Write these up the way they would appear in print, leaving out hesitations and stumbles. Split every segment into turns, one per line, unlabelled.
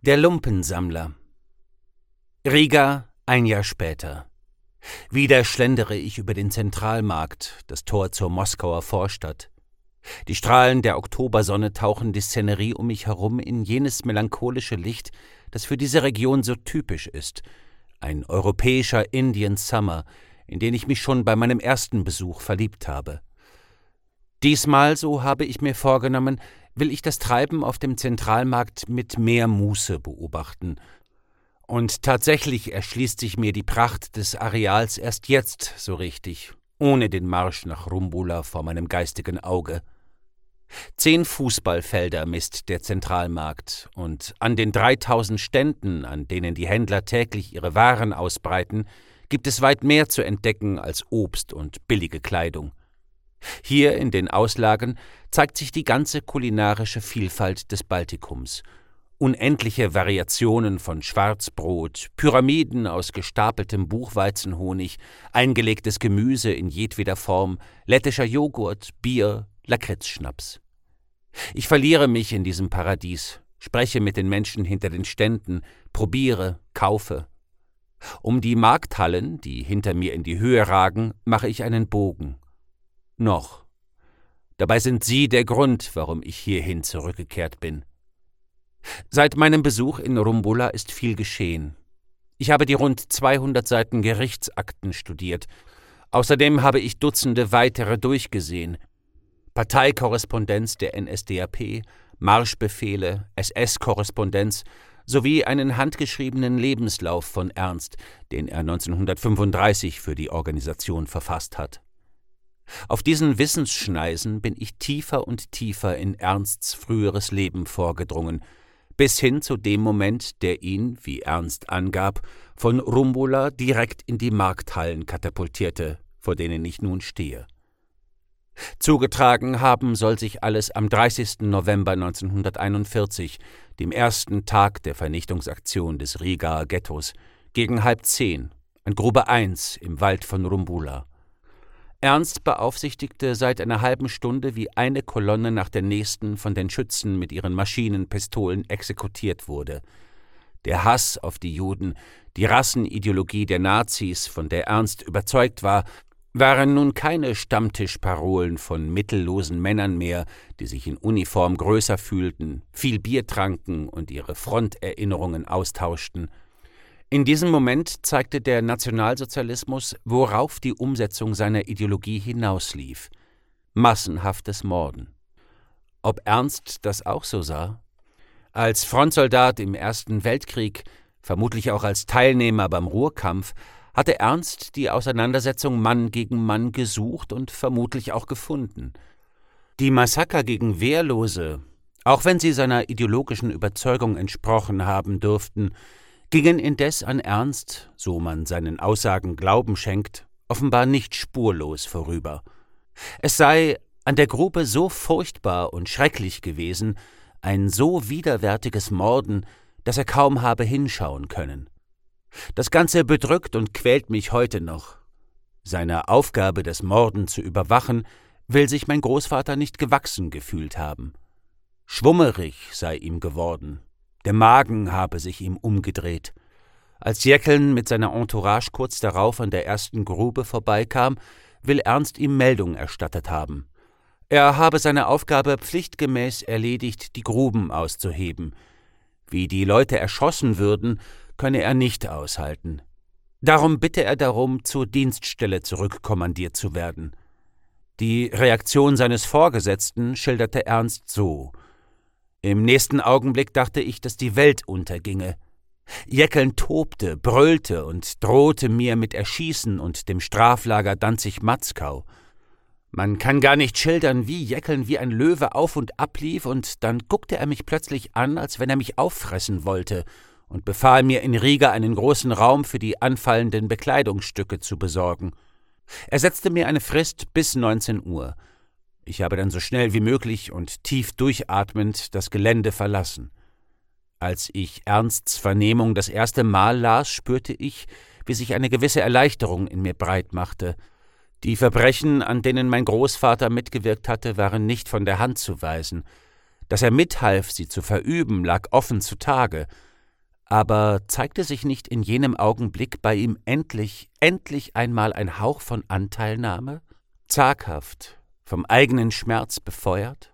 Der Lumpensammler. Riga, ein Jahr später. Wieder schlendere ich über den Zentralmarkt, das Tor zur Moskauer Vorstadt. Die Strahlen der Oktobersonne tauchen die Szenerie um mich herum in jenes melancholische Licht, das für diese Region so typisch ist. Ein europäischer Indian Summer, in den ich mich schon bei meinem ersten Besuch verliebt habe. Diesmal, so habe ich mir vorgenommen, will ich das Treiben auf dem Zentralmarkt mit mehr Muße beobachten. Und tatsächlich erschließt sich mir die Pracht des Areals erst jetzt so richtig, ohne den Marsch nach Rumbula vor meinem geistigen Auge. 10 Fußballfelder misst der Zentralmarkt, und an den 3000 Ständen, an denen die Händler täglich ihre Waren ausbreiten, gibt es weit mehr zu entdecken als Obst und billige Kleidung. Hier in den Auslagen zeigt sich die ganze kulinarische Vielfalt des Baltikums. Unendliche Variationen von Schwarzbrot, Pyramiden aus gestapeltem Buchweizenhonig, eingelegtes Gemüse in jedweder Form, lettischer Joghurt, Bier, Lakritzschnaps. Ich verliere mich in diesem Paradies, spreche mit den Menschen hinter den Ständen, probiere, kaufe. Um die Markthallen, die hinter mir in die Höhe ragen, mache ich einen Bogen. Noch. Dabei sind Sie der Grund, warum ich hierhin zurückgekehrt bin. Seit meinem Besuch in Rumbula ist viel geschehen. Ich habe die rund 200 Seiten Gerichtsakten studiert. Außerdem habe ich Dutzende weitere durchgesehen. Parteikorrespondenz der NSDAP, Marschbefehle, SS-Korrespondenz sowie einen handgeschriebenen Lebenslauf von Ernst, den er 1935 für die Organisation verfasst hat. Auf diesen Wissensschneisen bin ich tiefer und tiefer in Ernsts früheres Leben vorgedrungen, bis hin zu dem Moment, der ihn, wie Ernst angab, von Rumbula direkt in die Markthallen katapultierte, vor denen ich nun stehe. Zugetragen haben soll sich alles am 30. November 1941, dem ersten Tag der Vernichtungsaktion des Rigaer Ghettos, gegen 9:30, an Grube 1 im Wald von Rumbula. Ernst beaufsichtigte seit einer halben Stunde, wie eine Kolonne nach der nächsten von den Schützen mit ihren Maschinenpistolen exekutiert wurde. Der Hass auf die Juden, die Rassenideologie der Nazis, von der Ernst überzeugt war, waren nun keine Stammtischparolen von mittellosen Männern mehr, die sich in Uniform größer fühlten, viel Bier tranken und ihre Fronterinnerungen austauschten. In diesem Moment zeigte der Nationalsozialismus, worauf die Umsetzung seiner Ideologie hinauslief: massenhaftes Morden. Ob Ernst das auch so sah? Als Frontsoldat im Ersten Weltkrieg, vermutlich auch als Teilnehmer beim Ruhrkampf, hatte Ernst die Auseinandersetzung Mann gegen Mann gesucht und vermutlich auch gefunden. Die Massaker gegen Wehrlose, auch wenn sie seiner ideologischen Überzeugung entsprochen haben dürften, gingen indes an Ernst, so man seinen Aussagen Glauben schenkt, offenbar nicht spurlos vorüber. Es sei an der Grube so furchtbar und schrecklich gewesen, ein so widerwärtiges Morden, dass er kaum habe hinschauen können. Das Ganze bedrückt und quält mich heute noch. Seiner Aufgabe, das Morden zu überwachen, will sich mein Großvater nicht gewachsen gefühlt haben. Schwummerig sei ihm geworden. Der Magen habe sich ihm umgedreht. Als Jäckeln mit seiner Entourage kurz darauf an der ersten Grube vorbeikam, will Ernst ihm Meldung erstattet haben. Er habe seine Aufgabe pflichtgemäß erledigt, die Gruben auszuheben. Wie die Leute erschossen würden, könne er nicht aushalten. Darum bitte er darum, zur Dienststelle zurückkommandiert zu werden. Die Reaktion seines Vorgesetzten schilderte Ernst so: Im nächsten Augenblick dachte ich, dass die Welt unterginge. Jäckeln tobte, brüllte und drohte mir mit Erschießen und dem Straflager Danzig-Matzkau. Man kann gar nicht schildern, wie Jäckeln wie ein Löwe auf und ab lief, und dann guckte er mich plötzlich an, als wenn er mich auffressen wollte, und befahl mir, in Riga einen großen Raum für die anfallenden Bekleidungsstücke zu besorgen. Er setzte mir eine Frist bis 19 Uhr. Ich habe dann so schnell wie möglich und tief durchatmend das Gelände verlassen. Als ich Ernsts Vernehmung das erste Mal las, spürte ich, wie sich eine gewisse Erleichterung in mir breit machte. Die Verbrechen, an denen mein Großvater mitgewirkt hatte, waren nicht von der Hand zu weisen. Dass er mithalf, sie zu verüben, lag offen zutage. Aber zeigte sich nicht in jenem Augenblick bei ihm endlich einmal ein Hauch von Anteilnahme, zaghaft, vom eigenen Schmerz befeuert?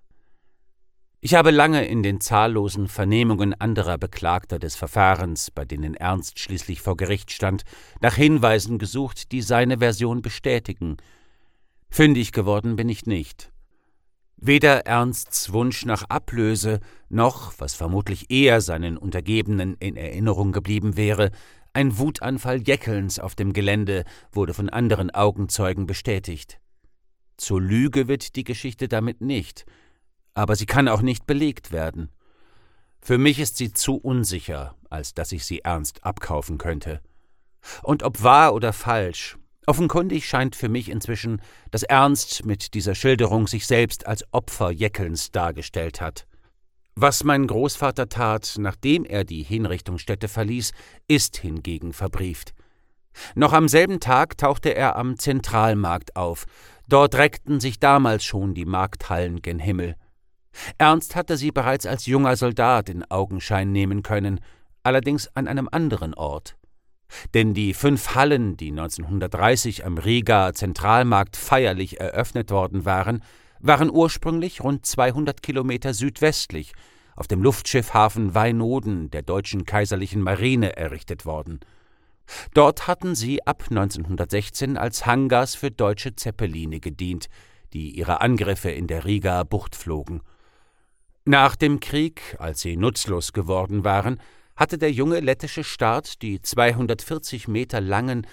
Ich habe lange in den zahllosen Vernehmungen anderer Beklagter des Verfahrens, bei denen Ernst schließlich vor Gericht stand, nach Hinweisen gesucht, die seine Version bestätigen. Fündig geworden bin ich nicht. Weder Ernsts Wunsch nach Ablöse noch, was vermutlich eher seinen Untergebenen in Erinnerung geblieben wäre, ein Wutanfall Jäckelns auf dem Gelände wurde von anderen Augenzeugen bestätigt. Zur Lüge wird die Geschichte damit nicht, aber sie kann auch nicht belegt werden. Für mich ist sie zu unsicher, als dass ich sie Ernst abkaufen könnte. Und ob wahr oder falsch, offenkundig scheint für mich inzwischen, dass Ernst mit dieser Schilderung sich selbst als Opfer Jäckelns dargestellt hat. Was mein Großvater tat, nachdem er die Hinrichtungsstätte verließ, ist hingegen verbrieft. Noch am selben Tag tauchte er am Zentralmarkt auf. Dort reckten sich damals schon die Markthallen gen Himmel. Ernst hatte sie bereits als junger Soldat in Augenschein nehmen können, allerdings an einem anderen Ort. Denn die 5 Hallen, die 1930 am Rigaer Zentralmarkt feierlich eröffnet worden waren ursprünglich rund 200 Kilometer südwestlich auf dem Luftschiffhafen Weinoden der deutschen Kaiserlichen Marine errichtet worden. Dort hatten sie ab 1916 als Hangars für deutsche Zeppeline gedient, die ihre Angriffe in der Rigaer Bucht flogen. Nach dem Krieg, als sie nutzlos geworden waren, hatte der junge lettische Staat die 240 Meter langen,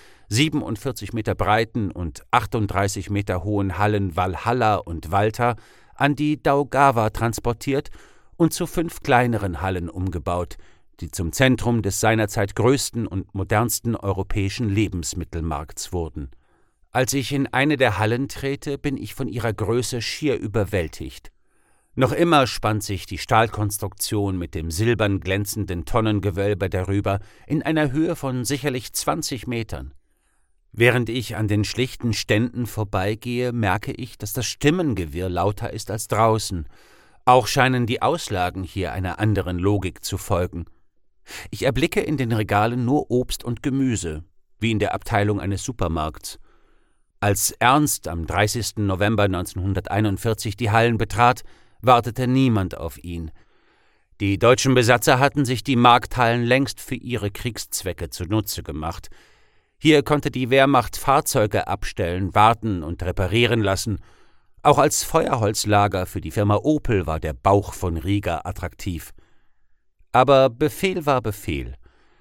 47 Meter breiten und 38 Meter hohen Hallen Walhalla und Walter an die Daugava transportiert und zu 5 kleineren Hallen umgebaut, die zum Zentrum des seinerzeit größten und modernsten europäischen Lebensmittelmarkts wurden. Als ich in eine der Hallen trete, bin ich von ihrer Größe schier überwältigt. Noch immer spannt sich die Stahlkonstruktion mit dem silbern glänzenden Tonnengewölbe darüber in einer Höhe von sicherlich 20 Metern. Während ich an den schlichten Ständen vorbeigehe, merke ich, dass das Stimmengewirr lauter ist als draußen. Auch scheinen die Auslagen hier einer anderen Logik zu folgen. Ich erblicke in den Regalen nur Obst und Gemüse, wie in der Abteilung eines Supermarkts. Als Ernst am 30. November 1941 die Hallen betrat, wartete niemand auf ihn. Die deutschen Besatzer hatten sich die Markthallen längst für ihre Kriegszwecke zunutze gemacht. Hier konnte die Wehrmacht Fahrzeuge abstellen, warten und reparieren lassen. Auch als Feuerholzlager für die Firma Opel war der Bauch von Riga attraktiv. Aber Befehl war Befehl.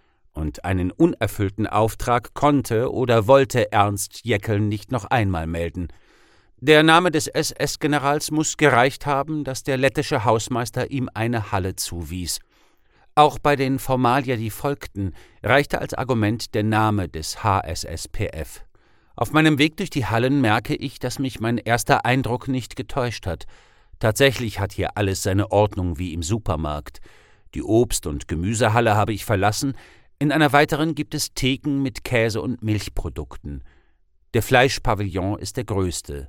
Und einen unerfüllten Auftrag konnte oder wollte Ernst Jäckeln nicht noch einmal melden. Der Name des SS-Generals muss gereicht haben, dass der lettische Hausmeister ihm eine Halle zuwies. Auch bei den Formalia, die folgten, reichte als Argument der Name des HSSPF. Auf meinem Weg durch die Hallen merke ich, dass mich mein erster Eindruck nicht getäuscht hat. Tatsächlich hat hier alles seine Ordnung wie im Supermarkt. Die Obst- und Gemüsehalle habe ich verlassen, in einer weiteren gibt es Theken mit Käse- und Milchprodukten. Der Fleischpavillon ist der größte.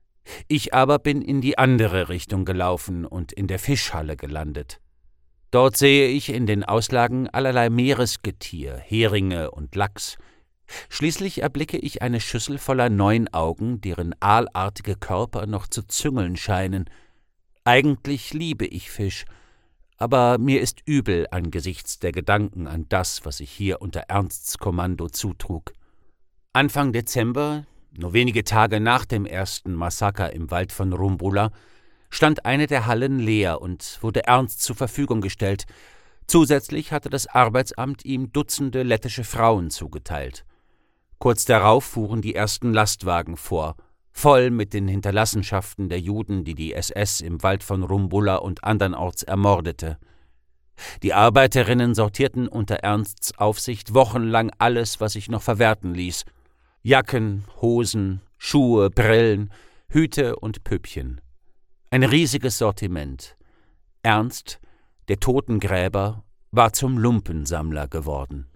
Ich aber bin in die andere Richtung gelaufen und in der Fischhalle gelandet. Dort sehe ich in den Auslagen allerlei Meeresgetier, Heringe und Lachs. Schließlich erblicke ich eine Schüssel voller Neunaugen, deren aalartige Körper noch zu züngeln scheinen. Eigentlich liebe ich Fisch, aber mir ist übel angesichts der Gedanken an das, was sich hier unter Ernsts Kommando zutrug. Anfang Dezember, nur wenige Tage nach dem ersten Massaker im Wald von Rumbula, stand eine der Hallen leer und wurde Ernst zur Verfügung gestellt. Zusätzlich hatte das Arbeitsamt ihm Dutzende lettische Frauen zugeteilt. Kurz darauf fuhren die ersten Lastwagen vor, voll mit den Hinterlassenschaften der Juden, die die SS im Wald von Rumbula und andernorts ermordete. Die Arbeiterinnen sortierten unter Ernsts Aufsicht wochenlang alles, was sich noch verwerten ließ: Jacken, Hosen, Schuhe, Brillen, Hüte und Püppchen. Ein riesiges Sortiment. Ernst, der Totengräber, war zum Lumpensammler geworden.